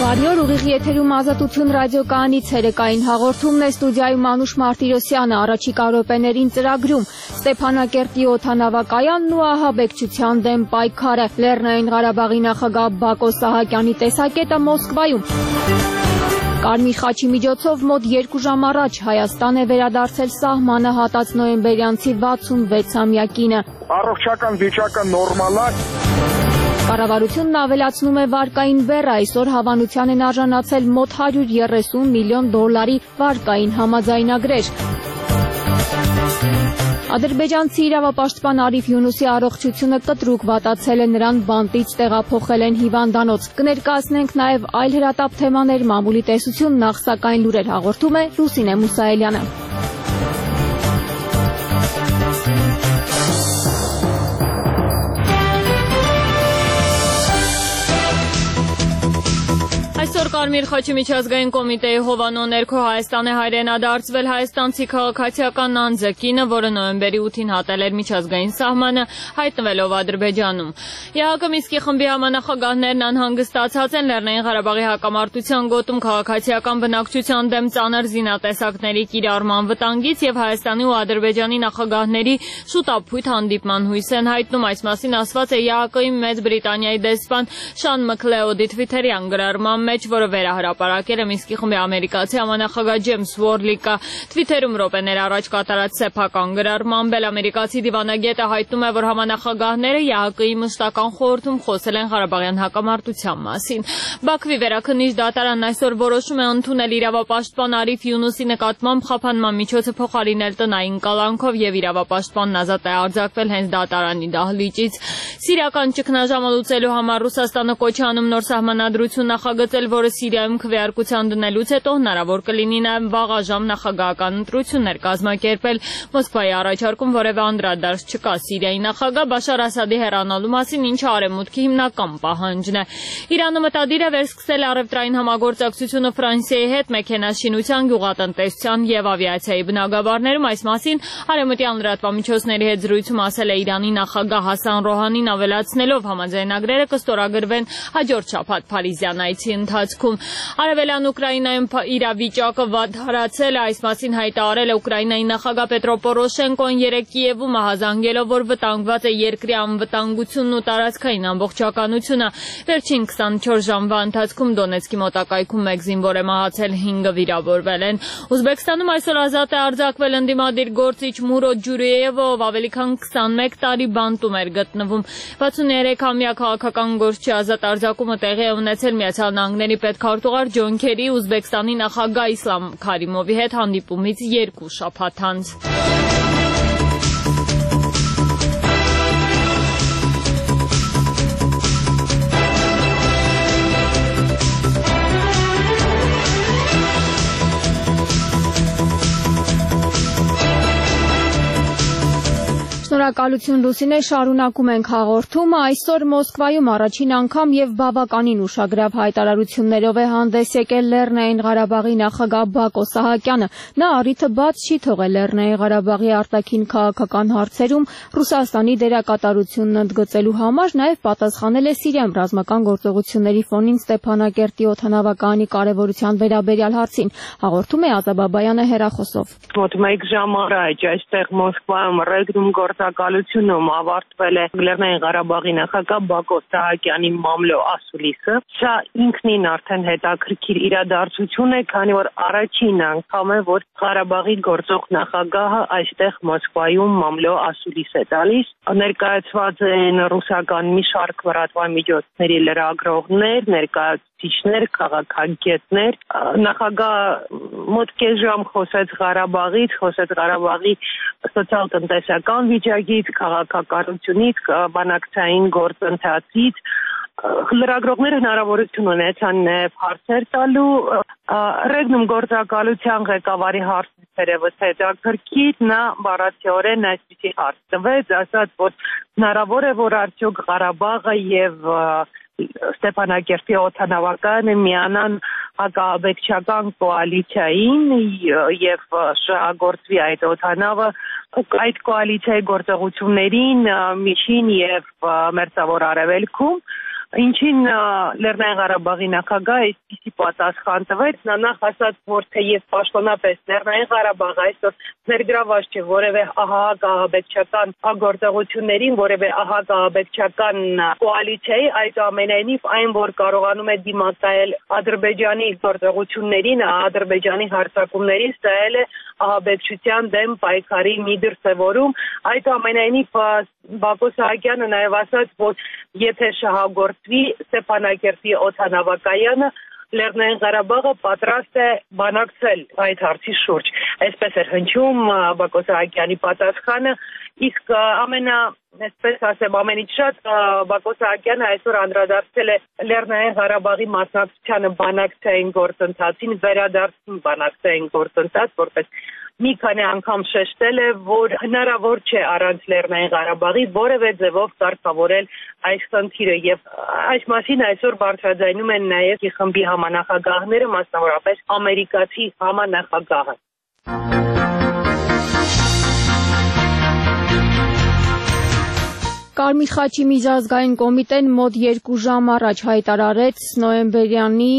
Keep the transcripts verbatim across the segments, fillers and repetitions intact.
Բարի օր, ուղիղ եթերում Ազատություն ռադիոկայանից ցերեկային հաղորդումն է, ստուդիայում Անուշ Մարտիրոսյանը, առաջիկա րոպեներին ծրագրում Ստեփանակերտի օդանավակայանն ու ահաբեկչության դեմ պայքարը, Լեռնային Ղարաբաղի նախագահ Բակո Սահակյանի տեսակետը Մոսկվայում։ Կարմիր խաչի միջոցով մոտ երկու ժամ առաջ Հայաստան է վերադարձել սահմանը հատած նոյեմբերյանցի վաթսունվեցամյակինը։ Առողջական վիճակը նորմալ է։ Կառավարությունն ավելացնում է վարկային բեռը, այսօր հավանության են արժանացել մոտ հարյուր երեսուն միլիոն դոլարի վարկային համաձայնագրեր։ Ադրբեջանցի իրավապաշտպան Արիֆ Յունուսի առողջությունը կտրուկ վատացել է, նրան բանտից տեղափոխել են հիվանդանոց։ Կներկայացնենք նաև այլ հրատապ թեմաներ, մամուլի տեսություն, նախ սակայն լուրեր հաղորդում է Լուսինե Մուսայելյանը։ Այսօր Կարմիր խաչի միջազգային կոմիտեի հովանու ներքո Հայաստան է հայրենադարձվել հայաստանցի քաղաքացիական անձը, կինը, որը նոյեմբերի ութին հատել էր միջազգային սահմանը, հայտնվելով Ադրբեջանում։ ԵԱՀԿ Մինսկի խմբի համանախագահներն անհանգստացած են Լեռնային Ղարաբաղի հակամարտության գոտում քաղաքացիական բնակչության դեմ ծանր զինատեսակների կիրառման վտանգից և Հայաստանի ու Ադրբեջանի նախագահների շուտապույտ հանդիպման հույս են հայտնում։ Այս մասին ասված է ԵԱՀԿ-ի Մեծ Բրիտանիայի դեսպան Շան Մքլեոդի թվիթերյան գրառման մեջ, որը վերահրապարակել է Մինսկի խմբի ամերիկացի համանախագահ Ջեյմս Ուորլիկը։ Թվիթերում րոպեներ առաջ կատարած սեփական գրառմամբ էլ ամերիկացի դիվանագետը հայտնում է, որ համանախագահները ԵԱՀԿ-ի մշտական խորհրդում խոսել են Ղարաբաղյան հակամարտության մասին։ Բաքվի վերաքննիչ դատարանն այսօր որոշում է ընդունել իրավապաշտպան Արիֆ Յունուսի նկատմամբ խափանման միջոցը փոխարինել տնային կալանքով և իրավապաշտպանն ազատ է արձակվել հենց դատարանի դահլիճից։ Սիրիական ճգնաժամը լուծելու համար Ռուսաստանը կոչ է անում նոր սահմանադրություն նախագծել, որը Սիրիայում քվեարկության դնելուց հետո հնարավոր կլինի նաև վաղաժամ նախագահական ընտրություններ կազմակերպել։ Մոսկվայի առաջարկում որևէ անդրադարձ չկա Սիրիայի նախագահ Բաշար Ասադի հեռանալու մասին, ինչը արևմուտքի հիմնական պահանջն է։ Իրանը մտադիր է վերսկսել առևտրային համագործակցությունը Ֆրանսիայի հետ մեքենաշինության, գյուղատնտեսության և ավիացիայի բնագավառներում։ Այս մասին արևմտյան լրատվամիջոցների հետ զրույցում ասել է Իրանի նախագահ Հասան Ռոհանին, ավելացնելով համաձայնագրերը կստորագրվեն հաջորդ շաբաթ Փարիզյան այցի ընթացքում։ Արևելյան Ուկրաինայում իրավիճակը վատթարացել է, այս մասին հայտարարել է Ուկրաինայի նախագահ Պետրո Պորոշենկոն երեկ Կիևում, ահազանգելով, որ վտանգված է երկրի անվտանգությունն ու տարածքային ամբողջականությունը։ Վերջին քսանչորս ժամվա ընթացքում Դոնեցկի մոտակայքում մեկ զինվոր է մահացել, հինգը վիրավորվել են։ Ուզբեկստանում այսօր ազատ է արձակվել ընդդիմադիր գործիչ Մուրոդ Ջուրիևը, ով ավելի քան քսանմեկ տարի բանտում էր գտնվում։ վաթսուններեքամյա քաղաքական գործչի ազատ արձակումը տեղի է ունեցել Միացյալ Նահանգների պետքարտուղար Ջոն Քերի Ուզբեկստանի նախագահ Իսլամ Քարիմովի հետ հանդիպումից երկու շաբաթ անց։ Շնորհակալություն Լուսինե, շարունակում ենք հաղորդումը։ Այսօր Մոսկվայում առաջին անգամ և բավականին ուշագրավ հայտարարություններով է հանդես եկել Լեռնային Ղարաբաղի նախագահ Բակո Սահակյանը։ Նա առիթը բաց չի թողել Լեռնային Ղարաբաղի արտաքին քաղաքական հարցերում Ռուսաստանի դերակատարությունն ընդգծելու համար, նաև պատասխանել է Սիրիայում ռազմական գործողությունների ֆոնին Ստեփանակերտի օդանավակայանի կարևորության վերաբերյալ հարցին։ Հաղորդում է Ազա Բաբայանը հեռախոսով։ Մոտ մեկ ժամ առաջ այստեղ Մոսկվայում ռեգնում գործակալությունում ավարտվել է Լեռնային Ղարաբաղի նախագահ Բակո Սահակյանի մամլո ասուլիսը։ Սա ինքնին արդեն հետաքրքիր իրադարձություն է, քանի որ առաջին անգամ է, որ Ղարաբաղի գործող նախագահը այստեղ Մոսկվայում մամլո ասուլիս է տալիս։ Ներկայացված են ռուսական մի շարք լրատվամիջոցների լրագրողներ, ներկայացուցիչներ, քաղաքագետներ։ Նախագահ մոտ կես ժամ խոսեց Ղարաբաղից, խոսեց Ղարաբաղի սոցիալ-տնտեսական վիճակից, քաղաքականությունից, բանակցային գործընթացից։ Լրագրողները հնարավորություն ունեցան հարցեր տալու։ Ռեգնում գործակալության ղեկավարի հարցը թերևս հետաքրքիր, նա բառացիորեն այսպիսի հարց տվեց, ասաց, որ հնարավոր է, որ արդյոք Ղարաբաղը և Ստեփանակերտի օդանավակայանը միանան հակաաբեկչական կոալիցիային և շահագործվի այդ օդանավը այդ կոալիցիայի գործողություններին միջին և մերձավոր արևելքում։ Ինչին Լեռնային Ղարաբաղի նախագահը այսպիսի պատասխան տվեց, նա նախ ասաց, որ թեև պաշտոնապես Լեռնային Ղարաբաղը այսօր ներգրաված չէ որևէ ահաբեկչական գործողություններին, որևէ ահաբեկչական կոալիցիայի, այդուամենայնիվ այն, որ կարողանում է դիմակայել Ադրբեջանի գործողություններին, Ադրբեջանի հարձակումներին, սա էլ է ահաբեկչության դեմ պայքարի մի դրսևորում, այդուամենայնիվ Բակո Սահակյանը նաև ասաց, որ եթե շահագործվի Ստեփանակերտի օդանավակայանը, Լեռնային Ղարաբաղը պատրաստ է բանակցել այդ հարցի շուրջ։ Այսպես էր հնչում Բակո Սահակյանի պատասխանը, իսկ ամենա, այսպես ասեմ, ամենից շատ Բակո Սահակյանը այսօր անդրադարձել է Լեռնային Ղարաբաղի մասնակցությանը բանակցային գործընթացին, վերադարձին բանակցային գործընթաց, որպես մի քանի անգամ շեշտել է, որ հնարավոր չէ առանց Լեռնային Ղարաբաղի որևէ ձևով կարգավորել այս խնդիրը եւ այս մասին այսօր բարձրաձայնում են նաեւ խմբի համանախագահները, մասնավորապես ամերիկացի համանախագահը։ Կարմիր խաչի միջազգային կոմիտեն մոտ երկու ժամ առաջ հայտարարեց նոյեմբերյանի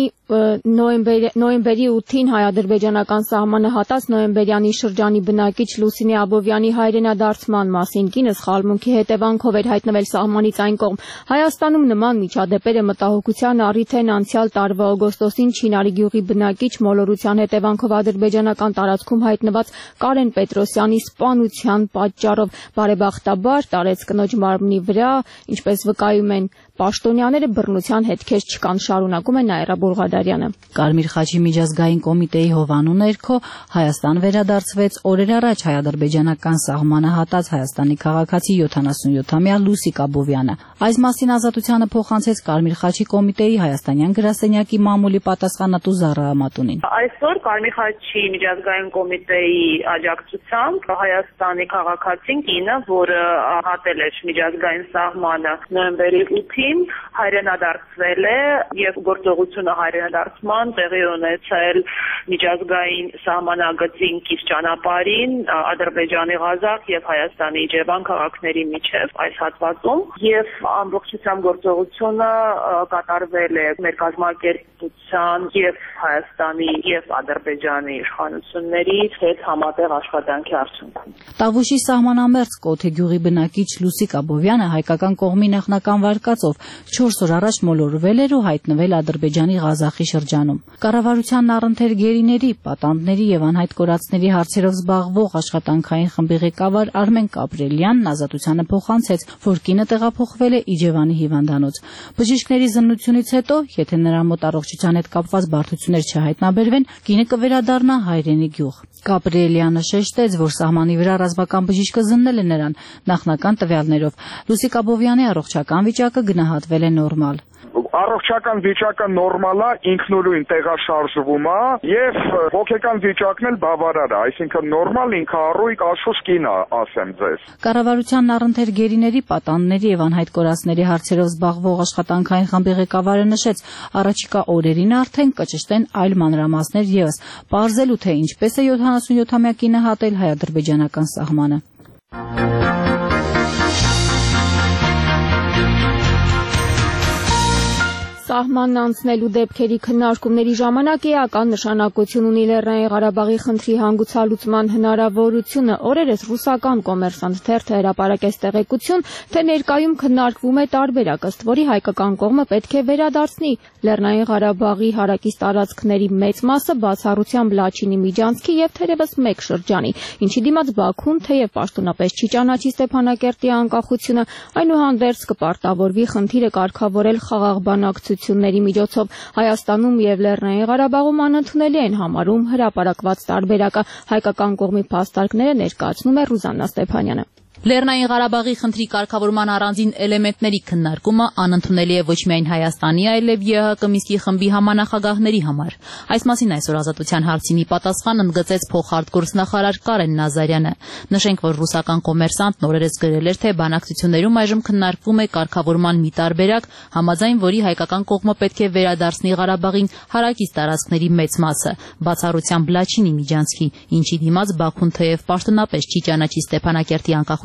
նոյեմբերի ութին հայ-ադրբեջանական սահմանը հատած նոյեմբերյանի շրջանի բնակիչ Լուսինե Աբովյանի հայրենադարձման մասին։ Կինը սխալմունքի հետևանքով էր հայտնվել սահմանից այն կողմ։ Հայաստանում նման միջադեպերը մտահոգության առիթ են անցյալ տարվա օգոստոսին Չինարի գյուղի բնակիչ մոլորության հետևանքով ադրբեջանական տարածքում հայտնված Կարեն Պետրոսյանի սպանության պատճառով։ Բարեբախտաբար տարեց կնոջ մարմնի վրա, ինչպես վկայում են պաշտոնյաները, բռնության հետքեր չկան, շարունակում է Նաիրա Բուլղադարյանը։ Կարմիր խաչի միջազգային կոմիտեի հովանու ներքո Հայաստան վերադարձվեց օրեր առաջ հայ-ադրբեջանական սահմանը հատած Հայաստանի քաղաքացի յոթանասունյոթամյա Լուսիկ Աբովյանը։ Այս մասին ազատությանը փոխանցեց Կարմիր խաչի կոմիտեի հայաստանյան գրասենյակի մամուլի պատասխանատու Զառա Ամատունին։ Այսօր Կարմիր խաչի միջազգային կոմիտեի աջակցությամբ Հայաստանի քաղաքացին կինը, որը հատել էր միջազգային սահմանը նոյեմբերի ութին, հայրենադարձվել է եւ գործողությունը հայրենադարձման տեղի ունեցել միջազգային սահմանագծին կից ճանապարհին Ադրբեջանի Ղազախ եւ Հայաստանի Իջևան քաղաքների միջև այս հատվածում եւ ամբողջությամբ գործողությունը կատարվել է մեր կազմակերպության եւ Հայաստանի եւ Ադրբեջանի իշխանությունների հետ համատեղ աշխատանքի արդյունքում։ Տավուշի սահմանամերձ Կոթե գյուղի բնակիչ Լուսիկ Աբովյանը հայկական կողմի նախնական վարկածով չորս օր առաջ մոլորվել էր ու հայտնվել Ադրբեջանի Ղազախի շրջանում։ Կառավարության առընթեր գերիների, պատանդների եւ անհայտ կորածների հարցերով զբաղվող աշխատանքային խմբի ղեկավար Արմեն Կապրելյանն ազատությանը փոխանցեց, որ կինը տեղափոխվել է Իջևանի հիվանդանոց։ Բժիշկների զննությունից հետո, եթե նրա մոտ առողջության հետ կապված բարդություններ չհայտնաբերվեն, կինը կվերադառնա հայրենի գյուղ։ Կապրելյանը շեշտեց, որ սահմանի վրա ռազմական բժիշկը զննել է նրան նախնական տվյալներով։ Լուսիկ Աբովյանի առողջական վիճակը գնահատվել է նորմալ։ Առողջական վիճակը նորմալ է, ինքնուրույն տեղաշարժվում է եւ հոգեկան վիճակն էլ բավարար է, այսինքն նորմալ ինքնառույգ աշխուժ կին է, ասեմ ձեզ։ Կառավարության առընթեր գերիների, պատանդների եւ անհայտ կորածների հարցերով զբաղվող աշխատանքային խմբի ղեկավարը նշեց, առաջիկա օրերին արդեն կճշտեն այլ մանրամասներ եւս, պարզելու թե ինչպես է յոթանասունյոթամյա կինը հատել հայ-ադրբեջանական սահմանը։ Սահմանն անցնելու դեպքերի քննարկումների ժամանակ էական նշանակություն ունի Լեռնային Ղարաբաղի խնդրի հանգուցալուծման հնարավորությունը։ Օրերս ռուսական կոմերսանտ թերթը հրապարակեց տեղեկություն, թե ներկայում քննարկվում է տարբերակ, ըստ որի հայկական կողմը պետք է վերադարձնի Լեռնային Ղարաբաղի հարակից տարածքների մեծ մասը բացառությամբ Լաչինի միջանցքի եւ թերևս մեկ շրջանի, ինչի դիմաց Բաքուն թեև պաշտոնապես չի ճանաչի Ստեփանակերտի անկախությունը, այնուհանդերձ կպարտավորվի խնդիրը կարգավորել խաղաղ բանակցությունների միջոցով։ Հայաստանում եւ Լեռնային Ղարաբաղում անընդունելի են համարում հրապարակված տարբերակը։ Հայկական կողմի փաստարկները ներկայացնում է Ռուզաննա Ստեփանյանը։ Լեռնային Ղարաբաղի խնդրի կարգավորման առանձին էլեմենտների քննարկումը անընդունելի է ոչ միայն Հայաստանի, այլև ԵՀԿ Մինսկի խմբի համանախագահների համար։ Այս մասին այսօր Ազատության հարցինի պատասխան ընդգծեց փոխարտգործնախարար Կարեն Նազարյանը։ Նշենք, որ ռուսական կոմերսանտն օրերս գրել էր, թե բանակցություններում այժմ քննարկվում է կարգավորման մի տարբերակ, համաձայն որի հայկական կողմը պետք է վերադարձնի Ղարաբաղին հարակից տարածքների մեծ մասը, բացառությամբ Լաչինի միջանցքի, ինչի դիմաց Բաքուն թեև պաշտոնապես չի ճանաչի Ստեփանակերտի անկախությունը,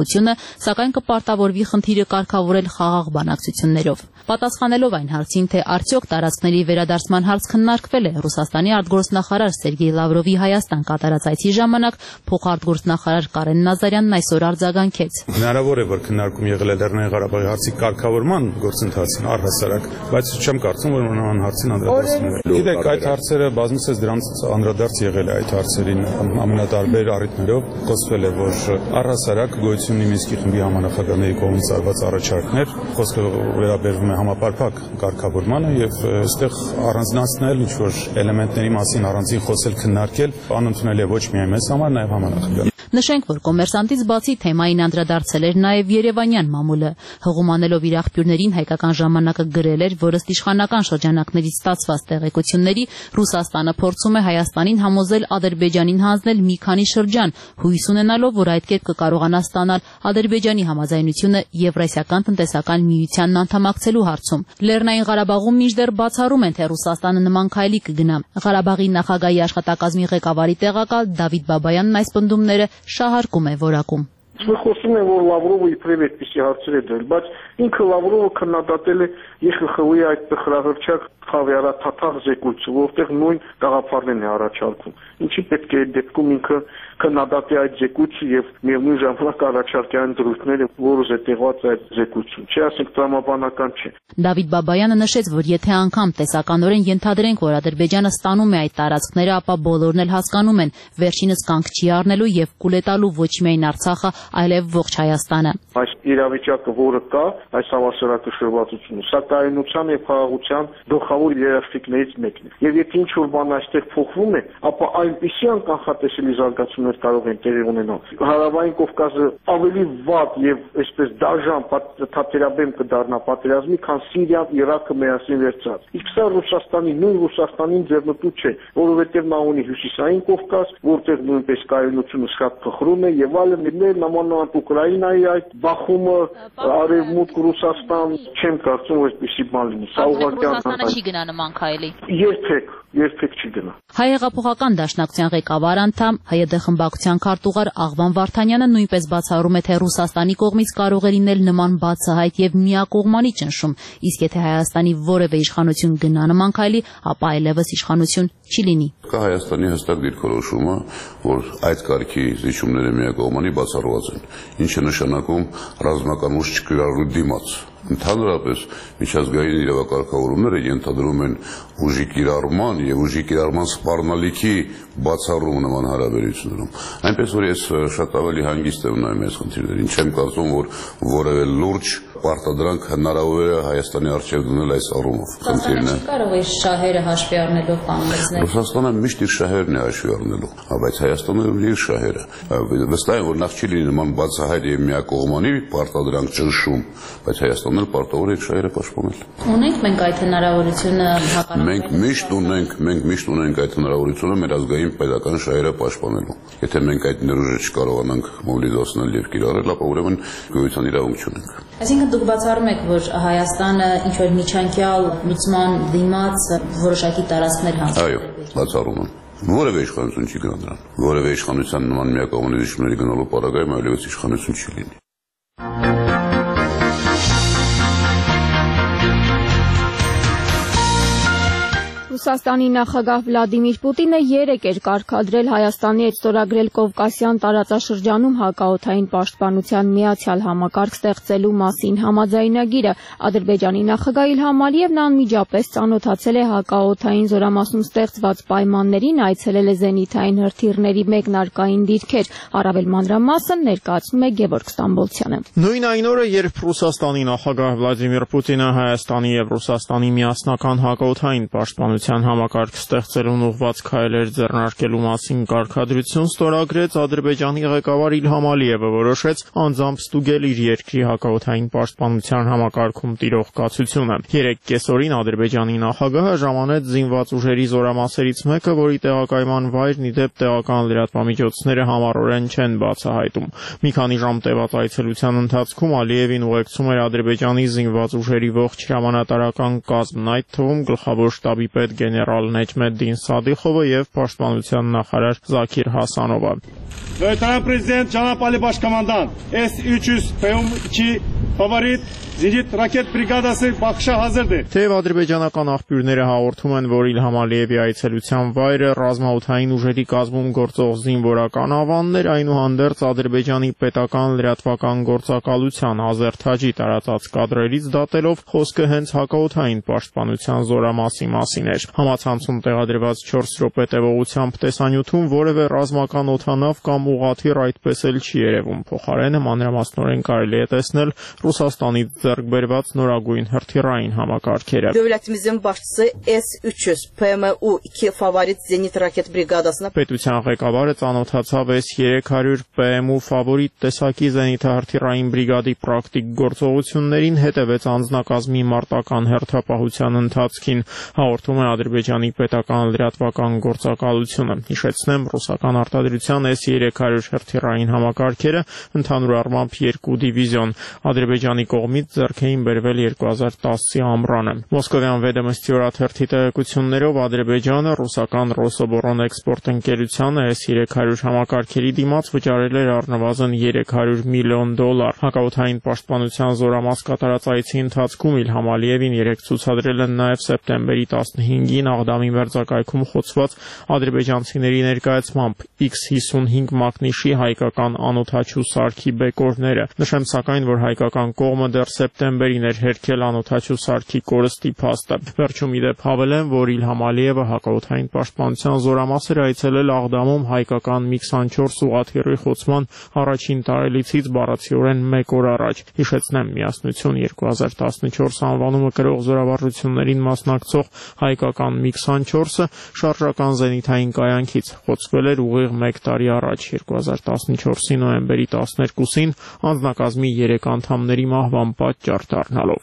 անկախությունը, սակայն կպարտավորվի խնդիրը կարգավորել խաղաղ բանակցություններով։ Պատասխանելով այն հարցին, թե արդյոք տարածքների վերադարձման հարց քննարկվել է, Ռուսաստանի արտգործնախարար Սերգեյ Լավրովի Հայաստան կատարած այցի ժամանակ փոխարտգործնախարար Կարեն Նազարյանն այսօր արձագանքեց։ Հնարավոր է, որ քննարկում եղել է Լեռնային Ղարաբաղի հարցի կարգավորման գործընթացին առհասարակ, բայց չեմ կարծում, որ նման հարցին անդրադառնալու է։ Գիտեք, այդ հարցերը բազմիցս դրանց անդրադարձ եղել է այդ հարցերին ամենատարբեր առիթներով, խոսվել է, որ առհասարակ գոյություն ունի Մինսկի խմբի համանախագահների կողմից արված առաջարկներ, խոսքը վերաբերվում է համապարփակ կարգավորմանը եւ այստեղ առանձնացնել ինչ-որ էլեմենտների մասին առանձին խոսել քննարկել անընդունել է ոչ միայն մեզ համար, նաեւ համանախագահ։ Նշենք, որ կոմերսանտից բացի թեմային անդրադարձել էր նաև Երևանյան մամուլը, հղումանելով իր աղբյուրներին հայկական ժամանակը գրել էր, որ ըստ իշխանական շրջանակներից ստացված տեղեկությունների Ռուսաստանը փորձում է Հայաստանին համոզել Ադրբեջանին հանձնել մի քանի շրջան, հույս ունենալով, որ այդ կերպ կկարողանա ստանալ Ադրբեջանի համաձայնությունը Եվրասիական տնտեսական միությանն անդամակցելու հարցում։ Լեռնային Ղարաբաղում մինչդեռ բացառում են, թե Ռուսաստանը նման քայլի կգնա։ Ղարաբաղի նախագահի աշխատակազմի ղեկավարի տեղակալ Դավիթ Բաբայանն այս պնդումները շահարկում է որակում։ Մենք խոսում ենք, որ Լավրովը իբրև այդպիսի հարցեր է դրել, բայց ինքը Լավրովը քննադատել է Ե Խ Խ Ու-ի այդ տխրահրճակ խավիարաթաթախ զեկույցը, որտեղ նույն գաղափարներն է առաջարկում։ Ինչի պետք է այդ դեպքում ինքը քննադատի այդ զեկույցը եւ միևնույն ժամանակ առաջարկի այն դրույթները, որը զետեղված է այդ զեկույցում։ Չի ասենք տրամաբանական չէ։ Դավիթ Բաբայանը նշեց, որ եթե անգամ տեսականորեն ենթադրենք, որ Ադրբեջանը ստանում է այդ տարածքները, ապա բոլորն էլ հասկանում են, վերջինս կանգ չի առնելու եւ կուլետալու ոչ միայն Արցախը, այլև ողջ Հայաստանը։ Այս իրավիճակը, որը կա, այս հավասարակշռվածությունը, սա կայունության եւ խաղաղության գլխավոր երաշխիքներից մեկն է։ Եվ եթե ինչ-որ բան այստեղ փոխվում է, ապա այնպիսի անկանխատեսելի զարգացումներ կարող են տեղի ունենալ։ Հարավային Կովկասը ավելի վատ եւ այսպես դաժան թատերաբեմ կդառնա պատերազմի, քան Սիրիան, Իրաքը միասին վերցած։ Իսկ սա Ռուսաստանի, նույն Ռուսաստանին ձեռնտու չէ, որովհետեւ նա ունի Հյուսիսային Կովկաս, որտեղ նույնպես կայունությունը շատ փխրում է եւ այլն, նամանավանդ Ուկրաինայի այդ բախումը, արևմուտք Ռուսաստան, չեմ կարծում, որ այդպիսի բան լինի։ Սա ուղղակի Ռուսաստանը չի գնա նման քայլի։ Երբեք, երբեք չի գնա։ Հայ հեղափոխական դաշնակցության ղեկավար անդամ Հայ Դե խմբակցության քարտուղար Աղվան Վարդանյանը նույնպես բացառում է, թե Ռուսաստանի կողմից կարող է լինել նման բացահայտ եւ միակողմանի ճնշում, իսկ եթե Հայաստանի որևէ իշխանություն գնա նման քայլի, ապա այլևս իշխանություն չի լինի։ Կա Հայաստանի հստակ դիրքորոշումը, որ այդ կարգի զիջումները միակողմանի բացառված են, ինչը նշանակում ռազմական ուժ չկիրառելու դիմաց։ Ընդհանրապես միջազգային իրավակարգավորումները ենթադրում են ուժի կիրառման եւ ուժի կիրառման սպառնալիքի բացառում նման հարաբերություններում։ Այնպես որ ես շատ ավելի հանգիստ եմ նայում այս խնդիրներին, չեմ կարծում, որ որևէ լուրջ պարտադրանք հնարավոր է Հայաստանի առջև դնել այս առումով։ Խնդիրն է։ Կարող է շահերը հաշվի առնելով կանգնեցնել։ Ռուսաստանը միշտ իր շահերն է հաշվի առնելու, բայց Հայաստանը ունի իր շահերը։ Վստահ եմ, որ նախ չի լինի նման բացահայտ եւ միակողմանի պարտադրանք ճնշում, բայց Հայաստանն էլ պարտավոր է իր շահերը պաշտպանել։ Ունենք մենք այդ հնարավորությունը հակառակ։ Մենք միշտ ունենք, մենք միշտ ունենք այդ հնարավորությունը մեր ազգային պետական շահերը պաշտպանելու։ Եթե մենք այդ ներուժը չկարողանանք մոբիլիզացնել եւ կիրառել, ապա ուրեմն գոյության իրավունք չունենք։ Այսինքն դուք բացառում եք, որ Հայաստանը ինչ որ միջանկյալ լուծման դիմաց որոշակի տարածքներ հանձնել։ Այո, բացառում եմ։ Որևէ իշխանություն չի գնա դրան։ Որևէ իշխանության նման միակողմանի զիջումների գնալու պարագայում այլևս իշխանություն չի լինի։ Ռուսաստանի նախագահ Վլադիմիր Պուտինը երեկ էր կարգադրել Հայաստանի հետ ստորագրել Կովկասյան տարածաշրջանում հակաօդային պաշտպանության միացյալ համակարգ ստեղծելու մասին համաձայնագիրը։ Ադրբեջանի նախագահ Իլհամ Ալիևն անմիջապես ծանոթացել է հակաօդային զորամասում ստեղծված պայմաններին, այցելել է զենիթային հրթիռների մեկնարկային դիրքեր։ Առավել մանրամասն ներկայացնում է Գևորգ Ստամբոլցյանը։ Նույն այն օրը, երբ Ռուսաստանի նախագահ Վլադիմիր Պուտինը Հայաստանի եւ Ռուսաստանի միասնական հակաօդային պաշտպանության համակարգ ստեղծելուն ուղղված քայլեր ձեռնարկելու մասին կարգադրություն ստորագրեց, Ադրբեջանի ղեկավար Իլհամ Ալիևը որոշեց անձամբ ստուգել իր երկրի հակաօդային պաշտպանության համակարգում տիրող կացությունը։ Երեք կեսօրին Ադրբեջանի նախագահը ժամանեց զինված ուժերի զորամասերից մեկը, որի տեղակայման վայրն ի դեպ տեղական լրատվամիջոցները համառորեն չեն բացահայտում։ Մի քանի ժամ տևած այցելության ընթացքում Ալիևին ուղեկցում էր Ադրբեջանի զինված ուժերի ողջ հրամանատարական կազմն, այդ թվում գլխավոր շտաբի պետ գեներալ Նեջմեդդին Սադիխովը եւ պաշտպանության նախարար Զաքիր Հասանովը։ Լեյտենանտ պրեզիդենտ Ջանապ Ալի Բաշկոմանդան էս üç yüz P M iki ֆավորիտ Զինիթ ռակետ բրիգադասի բախշա հազարդը։ Թեև ադրբեջանական աղբյուրները հաղորդում են, որ Իլհամ Ալիևի այցելության վայրը ռազմաօդային ուժերի կազմում գործող զինվորական ավաններ, այնուհանդերձ Ադրբեջանի պետական լրատվական գործակալության Ազերթաջի տարածած կադրերից դատելով խոսքը հենց հակաօդային պաշտպանության զորամասի մասին էր։ Համացանցում տեղադրված չորս րոպե տևողությամբ տեսանյութում որևէ ռազմական օդանավ կամ ուղղաթիռ այդպես էլ չի երևում։ Փոխարենը մանրամասնորեն կարելի է տեսնել Ռուսաստանից ձեռք բերված նորագույն հրթիռային համակարգերը։ Devletimizin başçısı S üç yüz P M U iki favorit Zenit raket brigadasına Պետության ղեկավարը ծանոթացավ S երեք հարյուր P M U ֆավորիտ տեսակի զենիթահրթիռային բրիգադի պրակտիկ գործողություններին, հետևեց անձնակազմի մարտական հերթապահության ընթացքին, հաղորդում է Ադրբեջանի պետական լրատվական գործակալությունը։ Հիշեցնեմ, ռուսական արտադրության S երեք հարյուր հրթիռային համակարգերը ընդհանուր առմամբ երկու դիվիզիոն Ադրբեջանի կողմից ձեռք էին բերվել երկու հազար տասի ամռանը։ Մոսկովյան Վեդոմստի օրաթերթի տեղեկություններով Ադրբեջանը ռուսական Ռոսոբորոն էքսպորտ ընկերությանը S երեք հարյուր համակարգերի դիմաց վճարել էր առնվազն երեք հարյուր միլիոն դոլար։ Հակաօդային պաշտպանության զորամաս կատարած այցի ընթացքում Իլհամ Ալիևին երեկ ցուցադրել են նաև սեպտեմբերի տասնհինգին Աղդամի մերձակայքում խոցված ադրբեջանցիների ներկայացմամբ X հիսունհինգ մակնիշի հայկական անօդաչու սարքի բեկորները։ Նշեմ սակայն, որ հայկական կողմը դեռ սեպտեմբերին էր հերքել անօդաչու սարքի կորստի փաստը։ Վերջում ի դեպ հավելեմ, որ Իլհամ Ալիևը հակաօդային պաշտպանության զորամաս էր այցելել Աղդամում հայկական մի քսանչորս ուղղաթիռի խոցման առաջին տարելիցից բառացիորեն մեկ օր առաջ։ Հիշեցնեմ, Միասնություն երկու հազար տասնչորս անվանումը կրող զորավարժություններին մասնակցող հայկական մի քսանչորսը շարժական զենիթային կայանքից խոցվել էր ուղիղ մեկ տարի առաջ երկու հազար տասնչորսի նոյեմբերի տասներկուսին անձնակազմի երեք անդամների մահվան պատճառ դառնալով։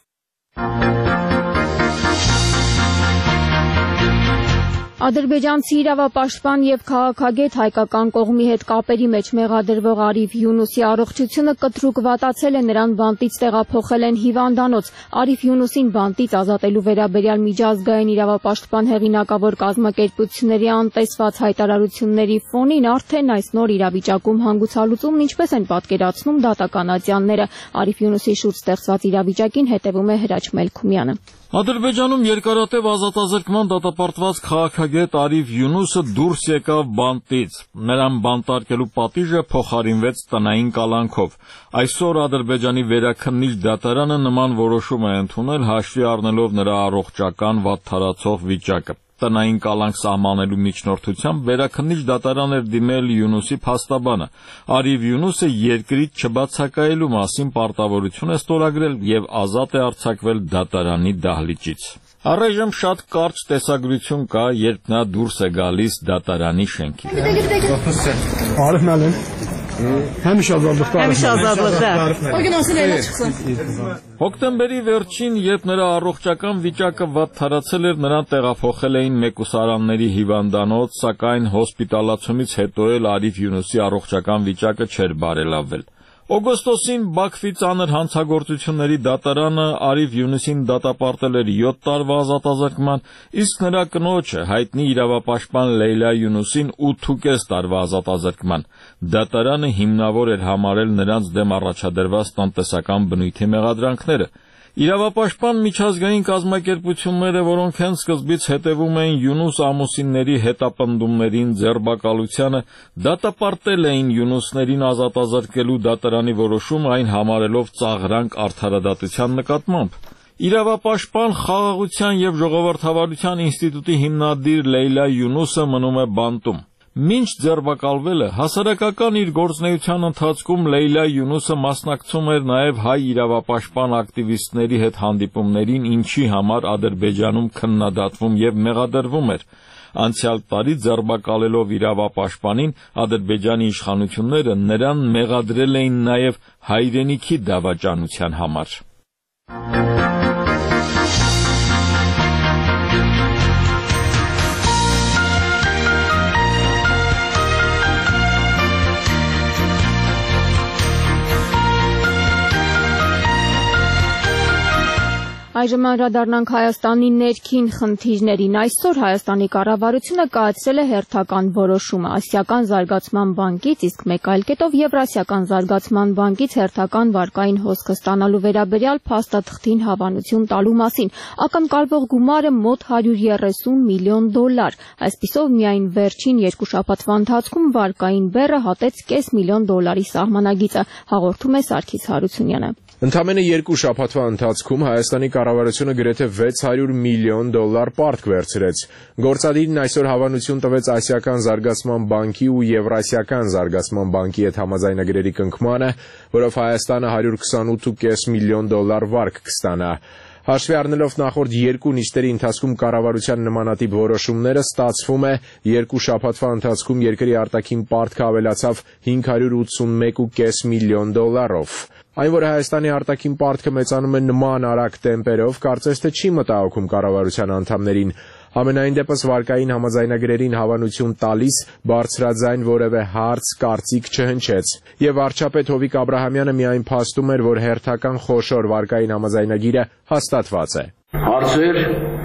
Ադրբեջանցի իրավապաշտպան եւ քաղաքագետ հայկական կողմի հետ կապերի մեջ մեղադրվող Արիվ Յունուսի առողջությունը կտրուկ վատացել է, նրան բանտից տեղափոխել են հիվանդանոց։ Արիվ Յունուսին բանտից ազատելու վերաբերյալ միջազգային իրավապաշտպան հեղինակավոր կազմակերպությունների անտեսված հայտարարությունների ֆոնին արդեն այս նոր իրավիճակում հանգուցալուծումն ինչպես են պատկերացնում դատական ատյանները։ Արիվ Յունուսի շուրջ ստեղծված իրավիճակին հետևում է Հրաչ Մելքումյանը։ Ադրբեջանում երկարատև ազատազրկման դատապարտված քաղաքագետ Արիվ Յունուսը դուրս եկավ բանտից։ Նրան բանտարկելու պատիժը փոխարինվեց տնային կալանքով։ Այսօր Ադրբեջանի վերաքննիչ դատարանը նման որոշում է ընդունել, հաշվի առնելով նրա առողջական վատթարացող վիճակը։ Տնային կալանք սահմանելու միջնորդությամբ վերաքննիչ դատարան էր դիմել Յունուսի փաստաբանը։ Արիվ Յունուսը երկրից չբացակայելու մասին պարտավորություն է ստորագրել եւ ազատ է արձակվել դատարանի դահլիճից։ Առայժմ շատ կարճ տեսագրություն կա, երբ նա դուրս է գալիս դատարանի շենքից։ Həmişə azadlıqda. Həmişə azadlıqda. O gün olsun elə çıxsın. Հոկտեմբերի վերջին, երբ նրա առողջական վիճակը վատթարացել էր, նրան տեղափոխել էին մեկուսարանների հիվանդանոց, սակայն հոսպիտալացումից հետո էլ Արիվ Յունուսի առողջական վիճակը չէր բարելավվել։ Օգոստոսին Բաքվի ծանր հանցագործությունների դատարանը Արիվ Յունուսին դատապարտել էր յոթ տարվա ազատազրկման, իսկ նրա կնոջը հայտնի իրավապաշտպան Լեյլա Յունուսին ութ տարվա ազատազրկման։ Դատարանը հիմնավոր էր համարել նրանց դեմ առաջադրված տնտեսական բնույթի մեղադրանքները։ Իրավապաշտպան միջազգային կազմակերպությունները, որոնք հենց սկզբից հետևում էին Յունուս ամուսինների հետապնդումներին, ձերբակալությանը, դատապարտել էին Յունուսներին ազատազրկելու դատարանի որոշումը, այն համարելով ծաղրանք արդարադատության նկատմամբ։ Իրավապաշտպան Խաղաղության և ժողովրդավարության ինստիտուտի հիմնադիր Լեյլա Յունուսը մնում է բանտում։ Մինչ ձերբակալվելը հասարակական իր գործունեության ընթացքում Լեյլա Յունուսը մասնակցում էր նաև հայ իրավապաշտպան ակտիվիստների հետ հանդիպումներին, ինչի համար Ադրբեջանում քննադատվում և մեղադրվում էր։ Անցյալ տարի ձերբակալելով իրավապաշտպանին, Ադրբեջանի իշխանությունները նրան մեղադրել էին նաև հայրենիքի դավաճանության համար։ Այժմ անդրադառնանք Հայաստանի ներքին խնդիրներին։ Այսօր Հայաստանի կառավարությունը կայացրել է հերթական որոշումը Ասիական զարգացման բանկից, իսկ մեկ այլ կետով Եվրասիական զարգացման բանկից հերթական վարկային հոսքը ստանալու վերաբերյալ փաստաթղթին հավանություն տալու մասին։ Ակնկալվող գումարը մոտ հարյուր երեսուն միլիոն դոլար։ Այսպիսով միայն վերջին երկու շաբաթվա ընթացքում վարկային բեռը հատեց կես միլիոն դոլարի սահմանագիծը, հաղորդում է Սարգիս Հարությունյանը։ Ընդամենը երկու շաբաթվա ընթացքում Հայաստանի կառավարությունը գրեթե վեց հարյուր միլիոն դոլար պարտք վերցրեց։ Գործադիրն այսօր հավանություն տվեց Ասիական զարգացման բանկի ու Եվրասիական զարգացման բանկի հետ համաձայնագրերի կնքմանը, որով Հայաստանը հարյուր քսանութ կόμμα պենս միլիոն դոլար վարկ կստանա։ Հաշվի առնելով նախորդ երկու նիստերի ընթացքում կառավարության նմանատիպ որոշումները, ստացվում է երկու շաբաթվա ընթացքում երկրի արտաքին պարտքը ավելացավ հինգ հարյուր ութսունմեկ կόμμα պենս միլիոն դոլարով։ Այն, որ Հայաստանի արտաքին պարտքը մեծանում է նման արագ տեմպերով, կարծես թե չի մտահոգում կառավարության անդամներին։ Համենայն դեպս վարկային համաձայնագրերին հավանություն տալիս բարձրաձայն որևէ հարց, կարծիք չհնչեց։ Եվ վարչապետ Հովիկ Աբրահամյանը միայն փաստում էր, որ հերթական խոշոր վարկային համաձայնագիրը հաստատված է։ Հարցեր,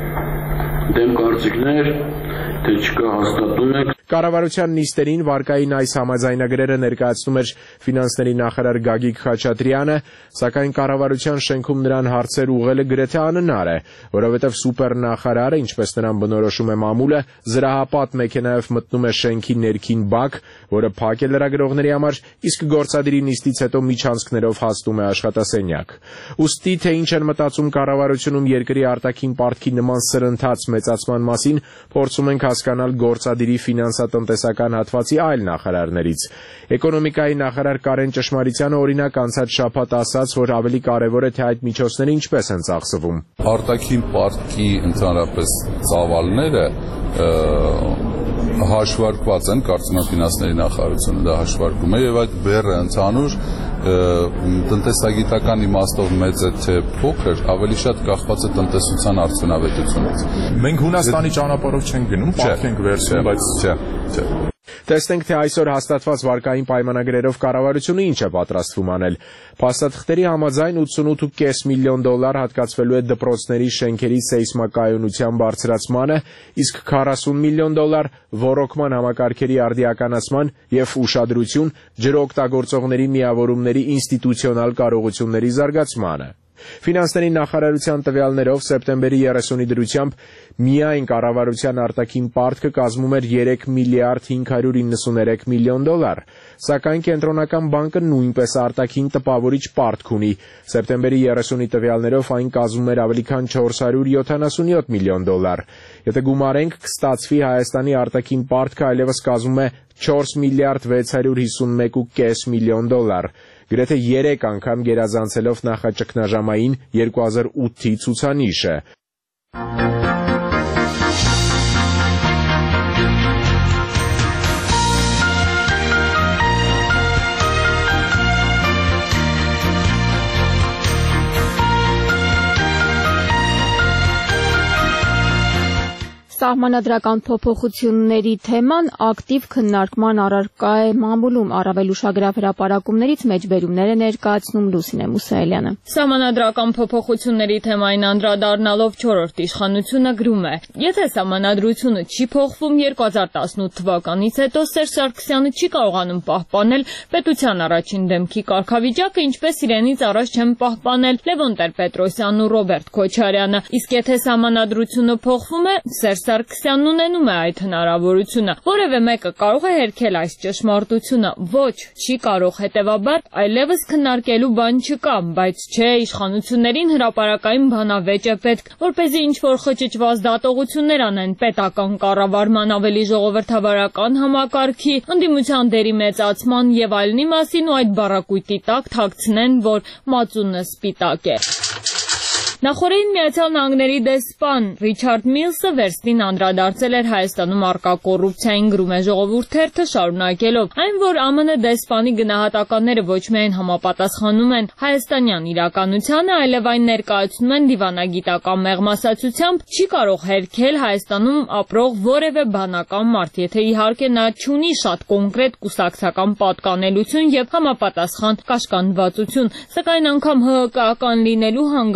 դեմ կարծիքներ, թե չկա հաստատում եք։ Կառավարության նիստերին վարկային այս համաձայնագրերը ներկայացնում էր ֆինանսների նախարար Գագիկ Խաչատրյանը, սակայն կառավարության շենքում նրան հարցեր ուղղելը գրեթե անհնար է, որովհետև սուպերնախարարը, ինչպես նրան բնորոշում է մամուլը, զրահապատ մեքենայով մտնում է շենքի ներքին բակ, որը փակ է լրագրողների համար, իսկ գործադիրի նիստից հետո միջանցքներով հասնում է աշխատասենյակ։ Ուստի թե ինչ են մտածում կառավարությունում երկրի արտաքին պարտքի նման սրընթաց մեծացման մասին, փորձում ենք հասկանալ գործադիրի ֆինանսատնտեսական հատվածի այլ նախարարներից։ Էկոնոմիկայի նախարար Կարեն Ճշմարիտյանը օրինակ անցած շաբաթ ասաց, որ ավելի կարևոր է թե այդ միջոցները ինչպես են ծախսվում։ Արտաքին պարտքի ընդհանրապես ծավալները հաշվարկված են, կարծում եմ ֆինանսների նախարարությունը դա հաշվարկում է, եւ այդ բեռը ընդհանուր տնտեսագիտական իմաստով մեծ է թե փոքր, ավելի շատ կախված է տնտեսության արդյունավետությունից։ Մենք Հունաստանի ճանապարհով չենք գնում, պարտք ենք վերցնում, բայց չէ, չէ։ Տեսնենք, թե այսօր հաստատված վարկային պայմանագրերով կառավարությունը ինչ է պատրաստվում անել։ Փաստաթղթերի համաձայն ութսունութ կόμμα պենս միլիոն դոլար հատկացվելու է դպրոցների շենքերի սեյսմակայունության բարձրացմանը, իսկ քառասուն միլիոն դոլար ոռոգման համակարգերի արդիականացման եւ ուշադրություն ջրօգտագործողների միավորումների ինստիտուցիոնալ կարողությունների զարգացմանը։ Ֆինանսների նախարարության տվյալներով սեպտեմբերի երեսունի դրությամբ միայն կառավարության արտաքին պարտքը կազմում էր երեք միլիարդ հինգ հարյուր իննսուներեք միլիոն դոլար, սակայն կենտրոնական բանկը նույնպես արտաքին տպավորիչ պարտք ունի։ Սեպտեմբերի երեսունի տվյալներով այն կազմում էր ավելի քան չորս հարյուր յոթանասունյոթ միլիոն դոլար։ Եթե գումարենք, կստացվի Հայաստանի արտաքին պարտքը այլևս կազմում է չորս միլիարդ վեց հարյուր հիսունմեկ կόμμα պենս միլիոն դոլար, գրեթե երեք անգամ գերազանցելով նախաճգնաժամային երկու հազար ութի ցուցանիշը։ Սահմանադրական փոփոխությունների թեման ակտիվ քննարկման առարկա է մամուլում, առավել ուշագրավ հրապարակումներից մեջբերումներ է ներկայացնում Լուսինե Մուսայելյանը։ Սահմանադրական փոփոխությունների թեմային անդրադառնալով չորրորդ իշխանությունը գրում է. Եթե սահմանադրությունը չի փոխվում երկու հազար տասնութ թվականից հետո Սերժ Սարգսյանը չի կարողանում պահպանել պետության առաջին դեմքի կարգավիճակը, ինչպես իրենից առաջ չեն պահպանել Լևոն Տեր-Պետրոսյանն ու Ռոբերտ Քոչարյանը, իսկ եթե սահմանադրությունը փոխվում է, Սերժ Սարգսյանն ունենում է այդ հնարավորությունը։ Որևէ մեկը կարող է հերքել այս ճշմարտությունը։ Ոչ, չի կարող, հետևաբար այլևս քննարկելու բան չկա, բայց չէ, իշխանություններին հրապարակային բանավեճ է պետք, որպեսզի ինչ-որ խճճված դատողություններ անեն պետական կառավարման ավելի ժողովրդավարական համակարգի, ընդդիմության դերի մեծացման եւ այլնի մասին ու այդ բառակույտի տակ թաքցնեն, որ մածունը սպիտակ է։ Նախորդին Միացյալ Նահանգների դեսպան Ռիչարդ Միլսը վերստին անդրադարձել էր Հայաստանում առկա կոռուպցիային, գրում է Ժողովուրդ թերթը, շարունակելով. այն, որ ԱՄՆ դեսպանի գնահատականները ոչ միայն համապատասխանում են հայաստանյան իրականությանը, այլև այն ներկայացնում են դիվանագիտական մեղմասացությամբ, չի կարող հերքել Հայաստանում ապրող որևէ բանական մարդ, եթե իհարկե նա չունի շատ կոնկրետ կուսակցական պատկանելություն եւ համապատասխան կաշկանդվածություն, սակայն անգամ ՀՀԿ-ական լինելու հանգամանքը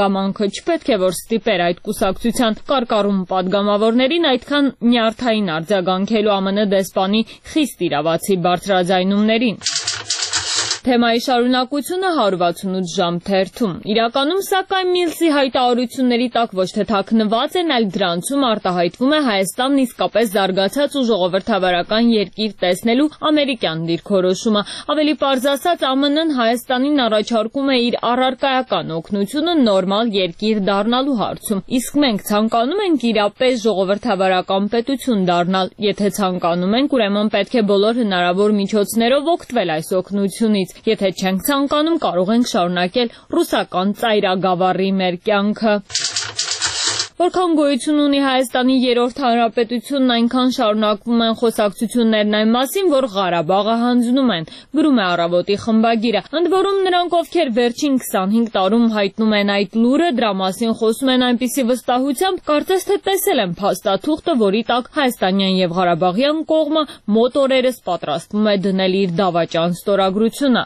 չպետք է որ ստիպեր այդ կուսակցության կարկառում պատգամավորներին այդքան նյարդային արձագանքելու ԱՄՆ դեսպանի խիստ իրավացի բարձրաձայնումներին։ Թեմայի շարունակությունը հարյուր վաթսունութ ժամ թերթում։ Իրականում, սակայն, Միլսի հայտարարությունների տակ ոչ թե թաքնված են, այլ դրանցում արտահայտվում է Հայաստանն իսկապես զարգացած ու ժողովրդավարական երկիր տեսնելու ամերիկյան դիրքորոշումը։ Ավելի պարզ ասած, ԱՄՆ-ն Հայաստանին առաջարկում է իր առարկայական օգնությունը նորմալ երկիր դառնալու հարցում։ Իսկ մենք ցանկանում ենք իրապես ժողովրդավարական պետություն դառնալ։ Եթե ցանկանում ենք, ուրեմն պետք է բոլոր հնարավոր միջոցներով օգտվել այս օգնությունից։ Եթե չենք ցանկանում, կարող ենք շարունակել ռուսական ծայրագավառի մեր կյանքը։ Որքան գոյություն ունի Հայաստանի երրորդ հանրապետությունն, այնքան շարունակվում են խոսակցություններն այն մասին, որ Ղարաբաղը հանձնում են, գրում է Առավոտի խմբագիրը։ Ընդ որում նրանք, ովքեր վերջին քսանհինգ տարում հայտնում են այդ լուրը, դրա մասին խոսում են այնպիսի վստահությամբ, կարծես թե տեսել են փաստաթուղթը, որի տակ հայաստանյան եւ ղարաբաղյան կողմը մոտ օրերս պատրաստվում է դնել իր դավաճան ստորագրությունը։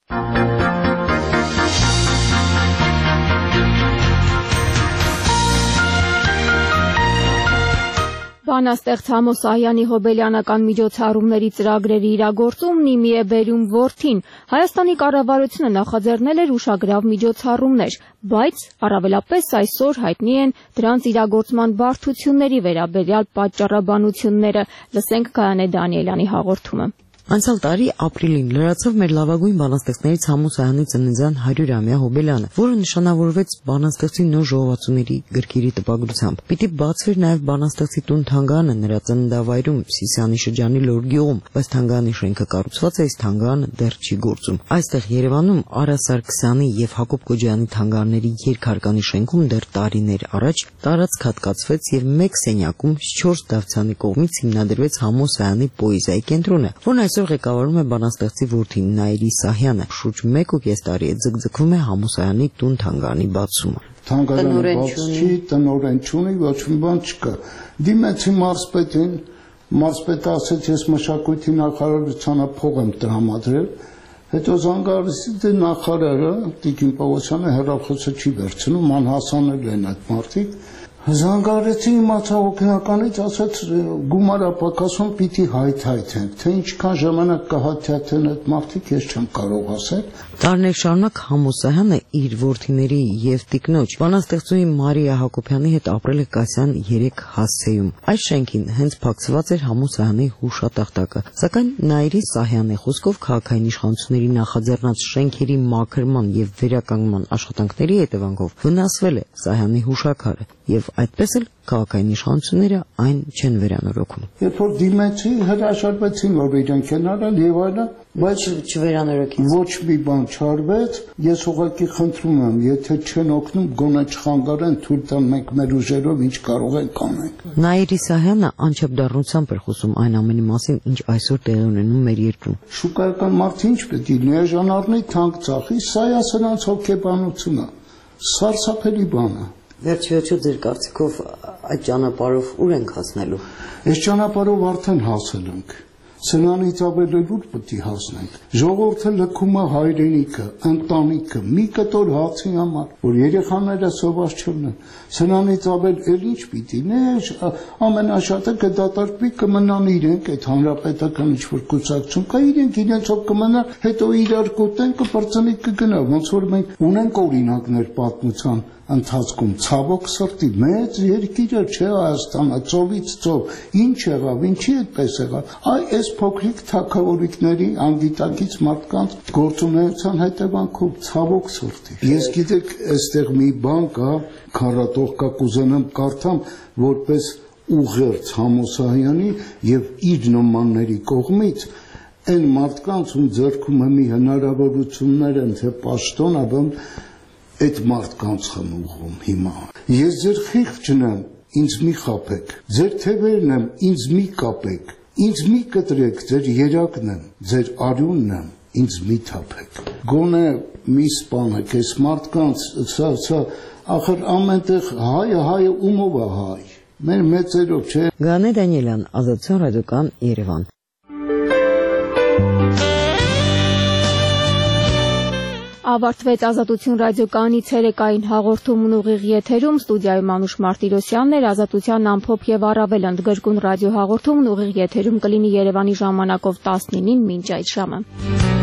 Բանաստեղծ Համոս Ահյանի հոբելյանական միջոցառումների ծրագրերի իրագործումն իմի է բերում որդին։ Հայաստանի կառավարությունը նախաձեռնել էր ուշագրավ միջոցառումներ, բայց առավելապես այսօր հայտնի են դրանց իրագործման բարդությունների վերաբերյալ պատճառաբանությունները։ Լսենք Գայանե Դանիելյանի հաղորդումը։ Անցյալ տարի ապրիլին լրացավ մեր լավագույն բանաստեղծներից Համոս Ահյանի ծննդյան հարյուրամյա հոբելյանը, որը նշանավորվեց բանաստեղծի նոր ժողովածուների գրքերի տպագրությամբ։ Պիտի բացվեր նաև բանաստեղծի տուն թանգարանը նրա ծննդավայրում Սիսիանի շրջանի Լոր գյուղում, բայց թանգարանի շենքը կառուցված է, իսկ թանգարանը դեռ չի գործում։ Այստեղ Երևանում Արա Սարգսյանի եւ Հակոբ Կոջյանի թանգարների երկհարկանի շենքում դեռ տարիներ առաջ տարածք հատկացվեց եւ մեկ սենյակում չորս դավթյանի կողմից հիմնադրվեց Համոս Ահյանի պոեզիայի կենտրոնը, որն այսօր ղեկավարում է բանաստեղծի որդին Նաիրի Սահյանը։ Շուրջ մեկ ու կես տարի է ձգձգվում է Համոս Ահյանի տուն թանգարանի բացումը։ Թանգարանը բաց չի, տնօրեն չունի, ոչ մի բան չկա։ Դիմեցի մարզպետին, մարզպետը ասեց, ես մշակույթի նախարարությանը փող եմ տրամադրել, հետո զանգահարեցի նախարարը, Տիկին Պողոսյանը հեռախոսը չի վերցնում, անհասանել են այդ մարդիկ։ Զանգարեցի իմացա օգնականից, ասաց գումար ապակասում պիտի հայթայթենք, թե ինչքան ժամանակ կհայթայթեն այդ մարդիկ, ես չեմ կարող ասել։ Տարիներ շարունակ Համոս Ահյանը իր որդիների եւ տիկնոջ բանաստեղծուհի Մարիա Հակոբյանի հետ ապրել է Կասյան երեք հասցեում։ Այս շենքին հենց փակցված էր Համոս Ահյանի հուշատախտակը, սակայն Նաիրի Սահյանի խոսքով քաղաքային իշխանությունների նախաձեռնած շենքերի մաքրման եւ վերականգնման աշխատանքների հետևանքով վնասվել է Սահյանի հուշաքարը եւ այդպես էլ քաղաքային իշխանությունները այն չեն վերանորոգում։ Երբ որ դիմեցի, հրաժարվեցին, որ իրենք են արել եւ այլն, բայց չվերանորոգին։ Ոչ մի բան չարվեց, ես ուղղակի խնդրում եմ, եթե չեն օգնում, գոնե չխանգարեն, թույլ տան մենք մեր ուժերով ինչ կարող ենք անենք։ Նաիրի Սահյանը անչափդառնությամբ էր խոսում այն ամենի մասին, ինչ այսօր տեղի ունենում մեր երկրում։ Շուկայական մարդը ինչ պետք է լիաժան առնի, թանկ ծախի, սա է սրանց հոգեբանությունը։ Սարսափելի բան է։ Վերջիվերջո ձեր կարծիքով այդ ճանապարհով ուր ենք հասնելու։ Այս ճանապարհով արդեն հասել ենք։ Սրանից ավելի ուր պետք է հասնենք։ Ժողովուրդը լքում է հայրենիքը, ընտանիքը, մի կտոր հացի համար, որ երեխաները սոված չլինեն։ Սրանից ավել էլ ինչ պիտի նե, ամենաշատը կդատարկվի կմնան իրենք այդ հանրապետական ինչ-որ կուսակցություն կա, իրենք իրենցով կմնա, հետո իրար կուտեն, կպրծնի կգնա, ոնց որ մենք ունենք օրինակներ պատմության ընթացքում, ցավոք սրտի մեծ երկիրը չէ Հայաստանը, ծովից ծով, ինչ եղավ, ինչի այդպես եղավ, այ այս փոքրիկ թագավորիկների անգիտակից մարդկանց գործունեության հետևանքով ցավոք սրտի։ Ես գիտեք, այստեղ մի բան կա, քառատող կա, կուզենամ կարդամ, որպես ուղերձ Համոս Ահյանի եւ իր նմանների կողմից այն մարդկանց, ում ձեռքում մի հնարավորություններ են, թե պաշտոն, ապա այդ մարդկանց եմ ուղղում հիմա։ Ես ձեր խիղճն եմ, ինձ մի խաբեք, ձեր թևերն եմ, ինձ մի կապեք, ինձ մի կտրեք, ձեր երակն եմ, ձեր արյունն եմ, ինձ մի թափեք։ Գոնե մի սպանեք այս մարդկանց, սա, սա, ախր ամենտեղ հայը, հայը ումով է հայ, մեր մեծերով չէ։ Գայանե Դանիելյան, Ազատություն ռադիոկան, Երևան։ ավարտվեց Ազատություն ռադիոկայանի ցերեկային հաղորդումն ուղիղ եթերում ստուդիայում Մանուշ Մարտիրոսյանն էր, Ազատության ամփոփ եւ առավել ընդգրկուն ռադիոհաղորդումն ուղիղ եթերում կլինի Երևանի ժամանակով տասնինին մինչ այդ ժամը։